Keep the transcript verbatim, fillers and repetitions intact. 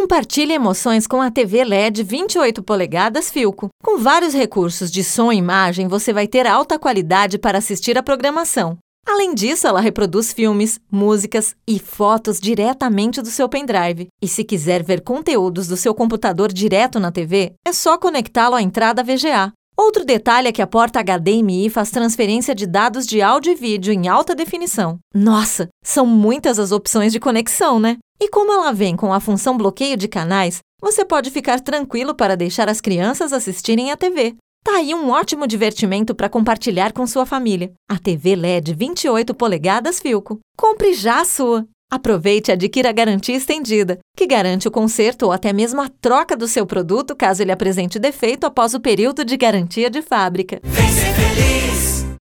Compartilhe emoções com a T V L E D vinte e oito polegadas Philco. Com vários recursos de som e imagem, você vai ter alta qualidade para assistir a programação. Além disso, ela reproduz filmes, músicas e fotos diretamente do seu pendrive. E se quiser ver conteúdos do seu computador direto na T V, é só conectá-lo à entrada V G A. Outro detalhe é que a porta H D M I faz transferência de dados de áudio e vídeo em alta definição. Nossa, são muitas as opções de conexão, né? E como ela vem com a função bloqueio de canais, você pode ficar tranquilo para deixar as crianças assistirem a T V. Tá aí um ótimo divertimento para compartilhar com sua família. A T V L E D vinte e oito polegadas Philco. Compre já a sua! Aproveite e adquira a garantia estendida, que garante o conserto ou até mesmo a troca do seu produto caso ele apresente defeito após o período de garantia de fábrica. Vem ser feliz!